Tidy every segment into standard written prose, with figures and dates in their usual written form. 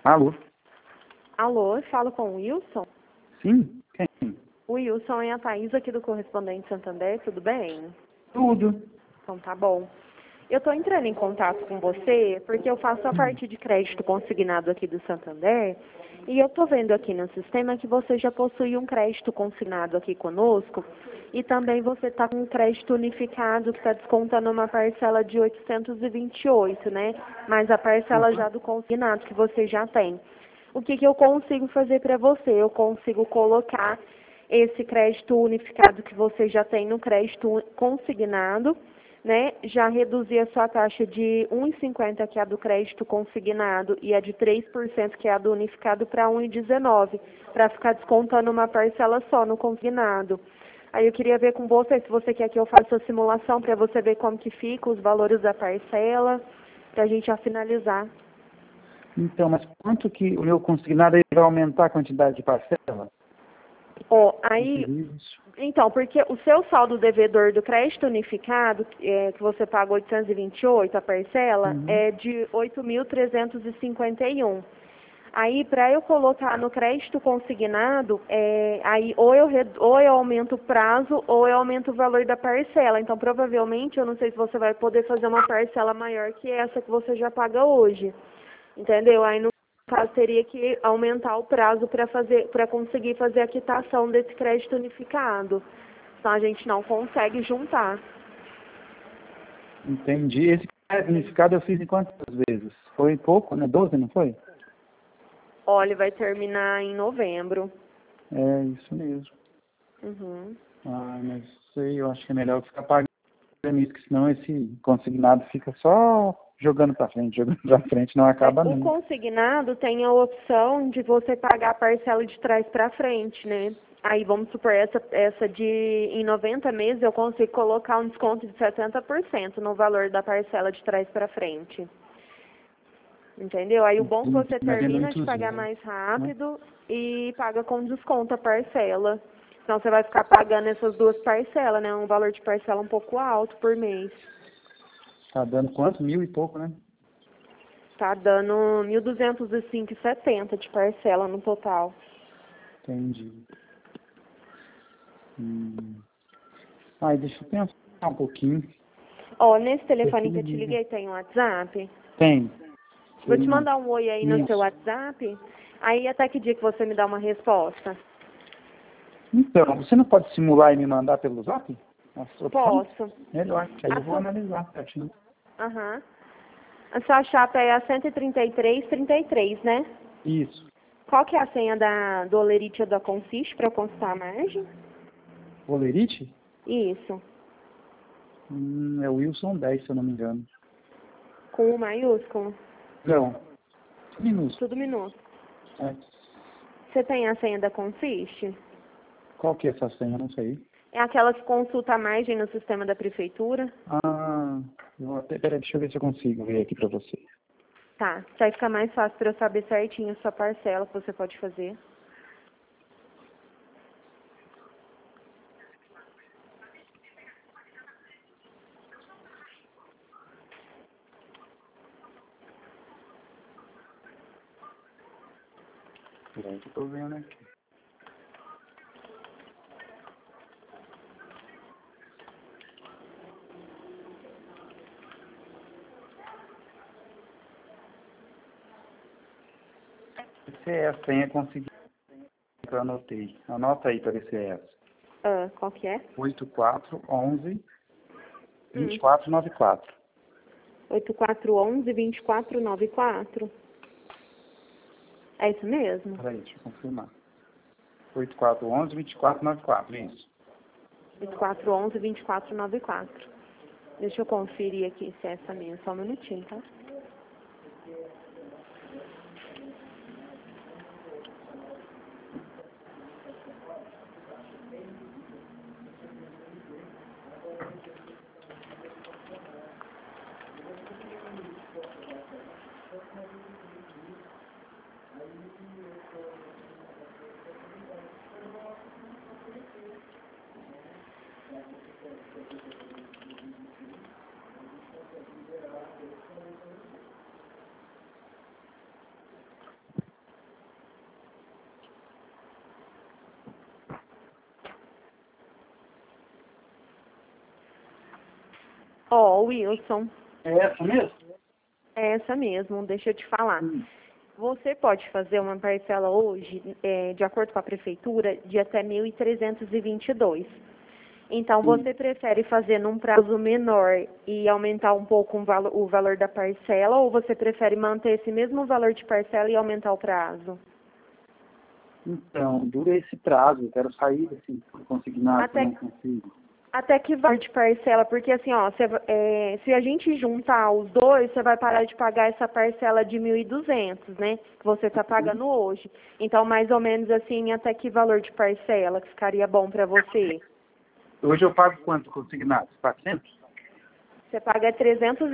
Alô? Alô, falo com o Wilson? Sim? Quem? O Wilson é a Thaís aqui do Correspondente Santander, tudo bem? Tudo. Então tá bom. Eu estou entrando em contato com você porque eu faço a parte de crédito consignado aqui do Santander e eu estou vendo aqui no sistema que você já possui um crédito consignado aqui conosco e também você está com um crédito unificado que está descontando uma parcela de 828, né? Mais a parcela já do consignado que você já tem. O que eu consigo fazer para você? Eu consigo colocar esse crédito unificado que você já tem no crédito consignado, né? Já reduzir a sua taxa de 1,50, que é a do crédito consignado, e a de 3%, que é a do unificado, para 1,19, para ficar descontando uma parcela só no consignado. Aí eu queria ver com você, se você quer que eu faça a simulação para você ver como que fica os valores da parcela, para a gente já finalizar. Então, mas quanto que o meu consignado aí vai aumentar a quantidade de parcela? Ó, aí, Isso. então, porque o seu saldo devedor do crédito unificado, que você paga 828, a parcela, é de 8.351. Aí, para eu colocar no crédito consignado, aí ou eu aumento o prazo ou eu aumento o valor da parcela. Então, provavelmente, eu não sei se você vai poder fazer uma parcela maior que essa que você já paga hoje. Entendeu? Aí, no caso, teria que aumentar o prazo para conseguir fazer a quitação desse crédito unificado. Então, a gente não consegue juntar. Entendi. Esse crédito unificado eu fiz em quantas vezes? Foi pouco, né? 12, não foi? Olha, vai terminar em novembro. É, isso mesmo. Uhum. Ah, mas sei, eu acho que é melhor eu ficar pagando isso, que senão esse consignado fica só jogando para frente, não acaba O nunca. consignado tem a opção de você pagar a parcela de trás para frente, né? Aí vamos supor, essa em 90 meses eu consigo colocar um desconto de 70% no valor da parcela de trás para frente. Entendeu? Aí o bom é que você Mas é termina de muitos pagar meses, mais né? rápido e paga com desconto a parcela. Então você vai ficar pagando essas duas parcelas, né? Um valor de parcela um pouco alto por mês. Tá dando quanto? 1.000 e pouco, né? Tá dando 1.205,70 de parcela no total. Entendi. Ai, deixa eu pensar um pouquinho. Ó, nesse Você telefone que me eu te liga. liguei tem um WhatsApp. Tem. Vou Sei te não. mandar um oi aí no seu Isso. WhatsApp. Aí até que dia que você me dá uma resposta? Então, você não pode simular e me mandar pelo zap? As opções? Posso. Melhor, que aí A eu vou sua... analisar certinho. Aham. A sua chapa é a 133,33, né? Isso. Qual que é a senha do Olerite da Consiste para eu consultar a margem? Olerite? Isso. É o Wilson 10, se eu não me engano. Com o maiúsculo? Não. Minúsculo. Tudo minúsculo. É. Você tem a senha da Consiste? Qual que é essa senha? Eu não sei. É aquela que consulta a margem no sistema da prefeitura? Ah, peraí, deixa eu ver se eu consigo ver aqui pra você. Tá. Vai ficar mais fácil para eu saber certinho a sua parcela que você pode fazer. Peraí que eu tô vendo aqui. Essa é a senha consegui que eu anotei. Anota aí para ver se é essa. Ah, qual que é? 8411 Hum. 2494. 8411-2494? É isso mesmo? Peraí, deixa eu confirmar. 8411 2494, isso. 8411-2494. Deixa eu conferir aqui se é essa mesmo. Só um minutinho, tá? Ó, Wilson, É essa mesmo? é essa mesmo, deixa eu te falar. Você pode fazer uma parcela hoje, de acordo com a prefeitura, de até 1.322. Então, você prefere fazer num prazo menor e aumentar um pouco o valor da parcela, ou você prefere manter esse mesmo valor de parcela e aumentar o prazo? Então, dura esse prazo, eu quero sair desse consignado que eu Até, não consigo. até que valor de parcela? Porque assim, ó, se a gente juntar os dois, você vai parar de pagar essa parcela de 1.200, né? Que você está pagando hoje. Então, mais ou menos assim, até que valor de parcela que ficaria bom para você? Hoje eu pago quanto consignado? 400? Você paga R$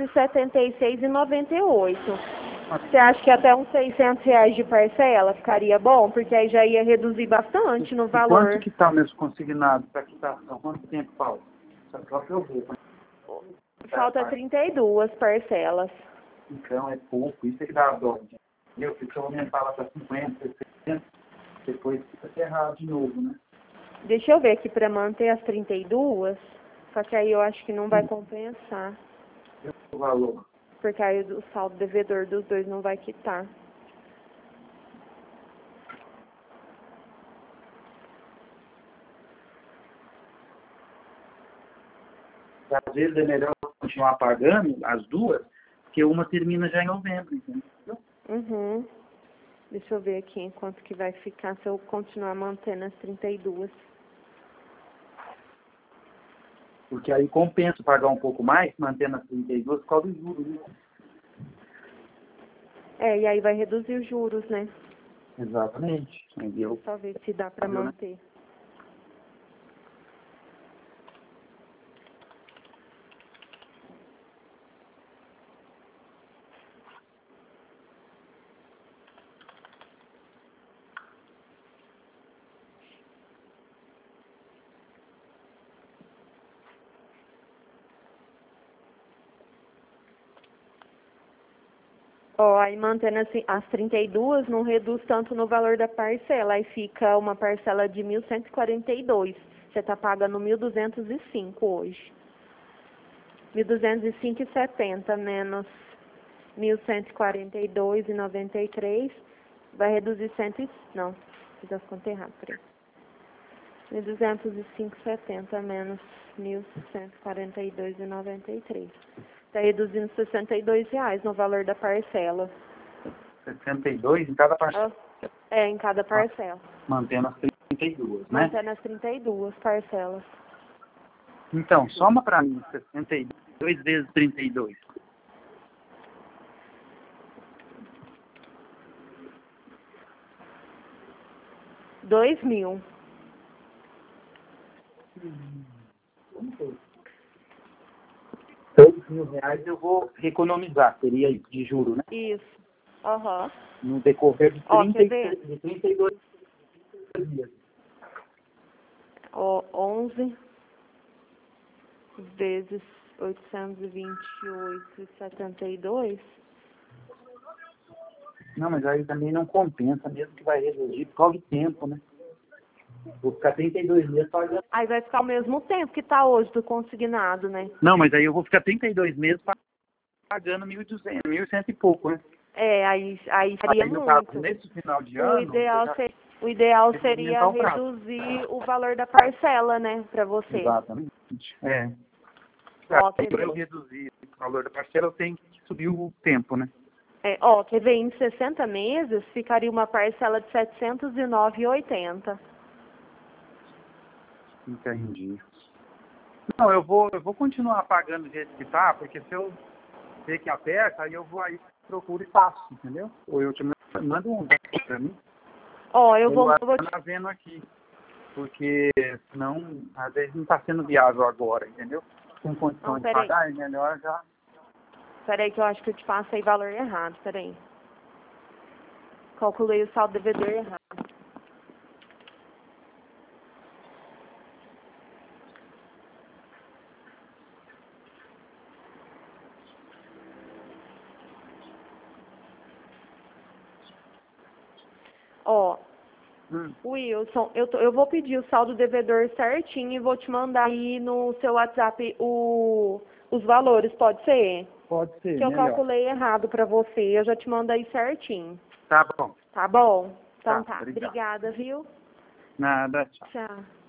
376,98. Você acha que até uns R$ 600 de parcela ficaria bom? Porque aí já ia reduzir bastante no E quanto valor. que está o meu consignado para quitação? Quanto tempo falta? Só para eu ver. Falta 32 parcelas. Então é pouco, isso é que dá a dó. Entendeu? Porque se eu aumentar lá para 50, 60, depois fica errado de novo, né? Deixa eu ver aqui para manter as 32, só que aí eu acho que não vai compensar. O valor. Porque aí o saldo devedor dos dois não vai quitar. Às vezes é melhor continuar pagando as duas, porque uma termina já em novembro, entendeu? Uhum. Deixa eu ver aqui quanto que vai ficar se eu continuar mantendo as 32. Porque aí compensa pagar um pouco mais, mantendo as 32 por causa dos juros, né? E aí vai reduzir os juros, né? Exatamente. Entendeu? Só ver se dá para manter. Ó, aí mantendo assim, as 32 não reduz tanto no valor da parcela. Aí fica uma parcela de 1.142. Você está pagando 1.205 hoje. 1.205,70 menos 1.142,93 vai reduzir não, fiz as contas erradas, peraí. 1.205,70 menos 1.142,93. Está reduzindo R$ 62 no valor da parcela. 62 em cada parcela. Em cada parcela. Mantendo as 32, né? Mantendo as 32 parcelas. Então, soma para mim 62 vezes 32. R$ 2.000. R$ 2.000 eu vou economizar, seria isso, de juro, né? Isso. Aham. No decorrer de Ó, quer ver? 32 dias. Ó, 11 vezes 828,72. Não, mas aí também não compensa, mesmo que vai reduzir por causa do tempo, né? Vou ficar 32 meses pagando. Aí vai ficar o mesmo tempo que está hoje do consignado, né? Não, mas aí eu vou ficar 32 meses pagando 1.200, 1.100 e pouco, né? Aí seria Aí, no caso, muito. nesse final de O ano, ideal, já o ideal tem que seria aumentar o prazo. reduzir o valor da parcela, né, para você. Exatamente. É. Ó, Para quer eu ver? reduzir o valor da parcela, eu tenho que subir o tempo, né? Quer ver? Em 60 meses ficaria uma parcela de R$ 709,80. Entendi. Não, eu vou continuar pagando do jeito que tá, porque se eu ver que aperta, aí eu vou aí, procuro e faço, entendeu? Ou eu te mando um para mim. Eu vou Tá vendo aqui, porque senão, às vezes não está sendo viável agora, entendeu? Com condição de peraí. pagar, é melhor já. Peraí que eu acho que eu te passei valor errado, peraí. Calculei o saldo devedor errado. Ó, Wilson, eu vou pedir o saldo devedor certinho e vou te mandar aí no seu WhatsApp os valores, pode ser? Pode ser, Que eu melhor. calculei errado para você, eu já te mando aí certinho. Tá bom. Tá bom? Então Tá, tá. obrigado. Obrigada, viu? Nada, tchau. Tchau.